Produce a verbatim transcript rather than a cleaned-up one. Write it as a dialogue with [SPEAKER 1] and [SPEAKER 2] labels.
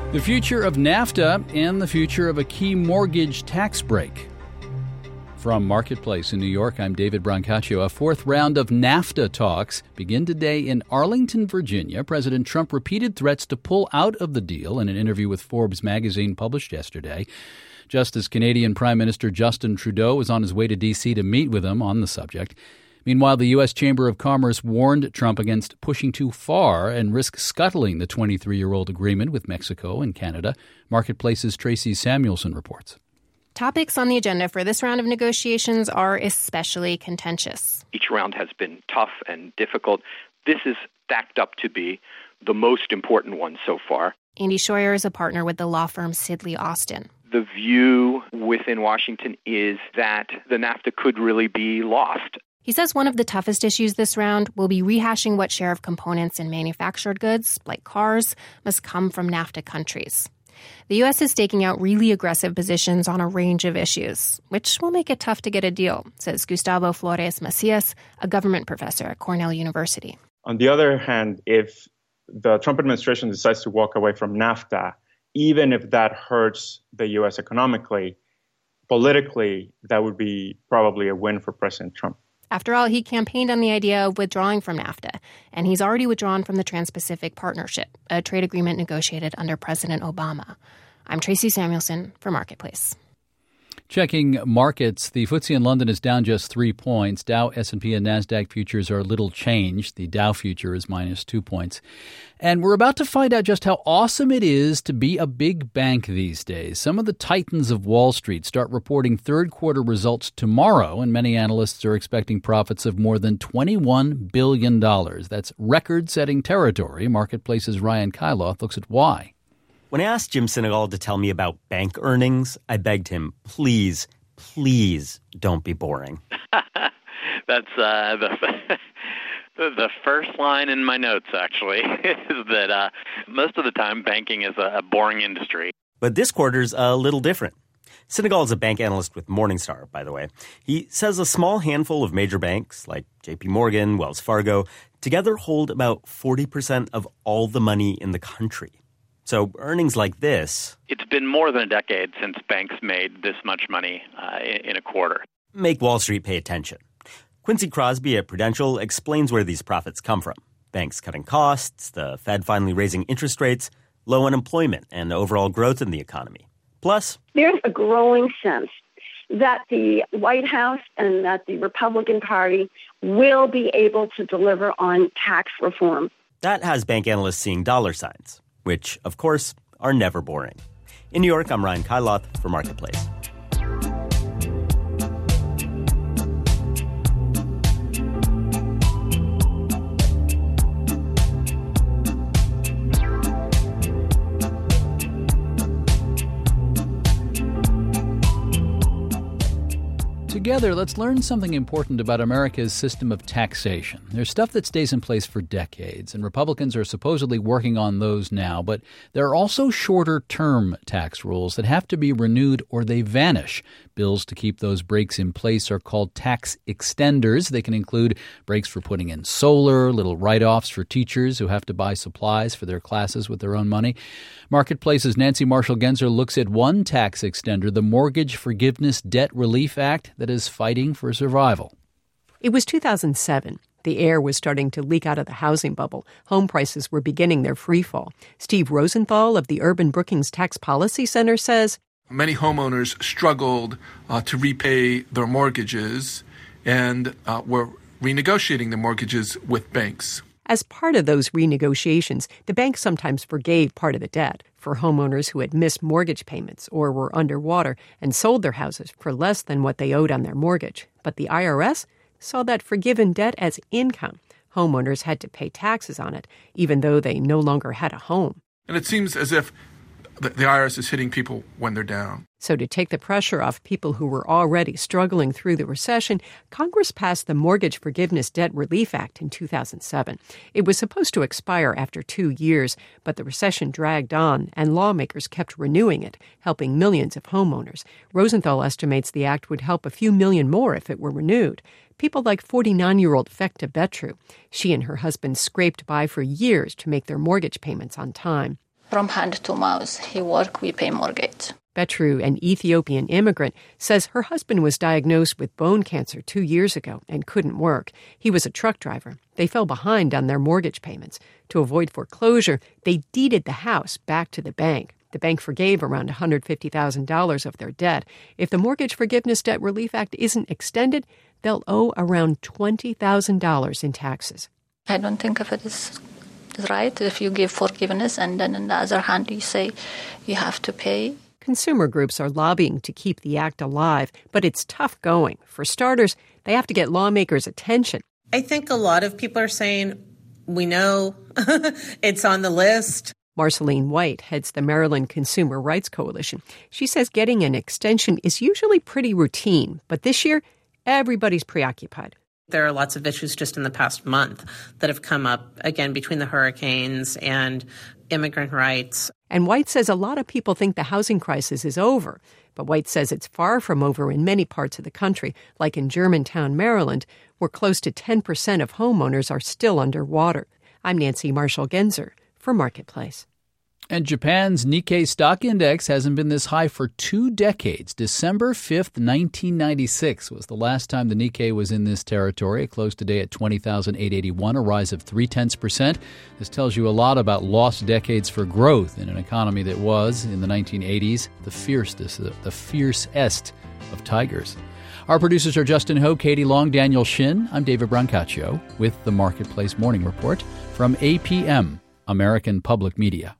[SPEAKER 1] The future of NAFTA and the future of a key mortgage tax break. From Marketplace in New York, I'm David Brancaccio. A fourth round of NAFTA talks begin today in Arlington, Virginia. President Trump repeated threats to pull out of the deal in an interview with Forbes magazine published yesterday. Just as Canadian Prime Minister Justin Trudeau was on his way to D C to meet with him on the subject. Meanwhile, the U S Chamber of Commerce warned Trump against pushing too far and risk scuttling the twenty-three-year-old agreement with Mexico and Canada. Marketplace's Tracy Samuelson reports.
[SPEAKER 2] Topics on the agenda for this round of negotiations are especially contentious.
[SPEAKER 3] Each round has been tough and difficult. This is stacked up to be the most important one so far.
[SPEAKER 2] Andy Scheuer is a partner with the law firm Sidley Austin.
[SPEAKER 3] The view within Washington is that the NAFTA could really be lost.
[SPEAKER 2] He says one of the toughest issues this round will be rehashing what share of components in manufactured goods, like cars, must come from NAFTA countries. The U S is staking out really aggressive positions on a range of issues, which will make it tough to get a deal, says Gustavo Flores Macias, a government professor at Cornell University.
[SPEAKER 4] On the other hand, if the Trump administration decides to walk away from NAFTA, even if that hurts the U S economically, politically, that would be probably a win for President Trump.
[SPEAKER 2] After all, he campaigned on the idea of withdrawing from NAFTA, and he's already withdrawn from the Trans-Pacific Partnership, a trade agreement negotiated under President Obama. I'm Tracy Samuelson for Marketplace.
[SPEAKER 1] Checking markets, the F T S E in London is down just three points. Dow, S and P, and NASDAQ futures are little changed. The Dow future is minus two points. And we're about to find out just how awesome it is to be a big bank these days. Some of the titans of Wall Street start reporting third quarter results tomorrow, and many analysts are expecting profits of more than twenty-one billion dollars. That's record-setting territory. Marketplace's Ryan Kailath looks at why.
[SPEAKER 5] When I asked Jim Sinegal to tell me about bank earnings, I begged him, please, please don't be boring.
[SPEAKER 6] That's uh, the the first line in my notes, actually, is that uh, most of the time banking is a boring industry.
[SPEAKER 5] But this quarter's a little different. Sinegal is a bank analyst with Morningstar, by the way. He says a small handful of major banks, like J P Morgan, Wells Fargo, together hold about forty percent of all the money in the country. So earnings like this...
[SPEAKER 6] It's been more than a decade since banks made this much money uh, in a quarter.
[SPEAKER 5] Make Wall Street pay attention. Quincy Crosby at Prudential explains where these profits come from. Banks cutting costs, the Fed finally raising interest rates, low unemployment, and overall growth in the economy. Plus...
[SPEAKER 7] There's a growing sense that the White House and that the Republican Party will be able to deliver on tax reform.
[SPEAKER 5] That has bank analysts seeing dollar signs, which, of course, are never boring. In New York, I'm Ryan Kailath for Marketplace.
[SPEAKER 1] Together, let's learn something important about America's system of taxation. There's stuff that stays in place for decades, and Republicans are supposedly working on those now, but there are also shorter-term tax rules that have to be renewed or they vanish. Bills to keep those breaks in place are called tax extenders. They can include breaks for putting in solar, little write-offs for teachers who have to buy supplies for their classes with their own money. Marketplace's Nancy Marshall-Genzer looks at one tax extender, the Mortgage Forgiveness Debt Relief Act, that is fighting for survival.
[SPEAKER 8] It was two thousand seven. The air was starting to leak out of the housing bubble. Home prices were beginning their freefall. Steve Rosenthal of the Urban Brookings Tax Policy Center says,
[SPEAKER 9] many homeowners struggled uh, to repay their mortgages and uh, were renegotiating the mortgages with banks.
[SPEAKER 8] As part of those renegotiations, the bank sometimes forgave part of the debt for homeowners who had missed mortgage payments or were underwater and sold their houses for less than what they owed on their mortgage. But the I R S saw that forgiven debt as income. Homeowners had to pay taxes on it, even though they no longer had a home.
[SPEAKER 9] And it seems as if the, the I R S is hitting people when they're down.
[SPEAKER 8] So to take the pressure off people who were already struggling through the recession, Congress passed the Mortgage Forgiveness Debt Relief Act in two thousand seven. It was supposed to expire after two years, but the recession dragged on, and lawmakers kept renewing it, helping millions of homeowners. Rosenthal estimates the act would help a few million more if it were renewed. People like forty-nine-year-old Fekta Betru. She and her husband scraped by for years to make their mortgage payments on time.
[SPEAKER 10] from hand to mouth. He work, we pay mortgage.
[SPEAKER 8] Betru, an Ethiopian immigrant, says her husband was diagnosed with bone cancer two years ago and couldn't work. He was a truck driver. They fell behind on their mortgage payments. To avoid foreclosure, they deeded the house back to the bank. The bank forgave around one hundred fifty thousand dollars of their debt. If the Mortgage Forgiveness Debt Relief Act isn't extended, they'll owe around twenty thousand dollars in taxes.
[SPEAKER 10] I don't think if it is right if you give forgiveness and then on the other hand you say you have to pay.
[SPEAKER 8] Consumer groups are lobbying to keep the act alive, but it's tough going. For starters, they have to get lawmakers' attention.
[SPEAKER 11] I think a lot of people are saying, we know, it's on the list.
[SPEAKER 8] Marceline White heads the Maryland Consumer Rights Coalition. She says getting an extension is usually pretty routine, but this year, everybody's preoccupied.
[SPEAKER 11] There are lots of issues just in the past month that have come up, again, between the hurricanes and immigrant rights.
[SPEAKER 8] And White says a lot of people think the housing crisis is over. But White says it's far from over in many parts of the country, like in Germantown, Maryland, where close to ten percent of homeowners are still underwater. I'm Nancy Marshall-Genzer for Marketplace.
[SPEAKER 1] And Japan's Nikkei stock index hasn't been this high for two decades. December fifth, nineteen ninety-six was the last time the Nikkei was in this territory. It closed today at twenty thousand eight hundred eighty-one, a rise of three-tenths percent. This tells you a lot about lost decades for growth in an economy that was, in the nineteen eighties, the fiercest, the fiercest of tigers. Our producers are Justin Ho, Katie Long, Daniel Shin. I'm David Brancaccio with the Marketplace Morning Report from A P M, American Public Media.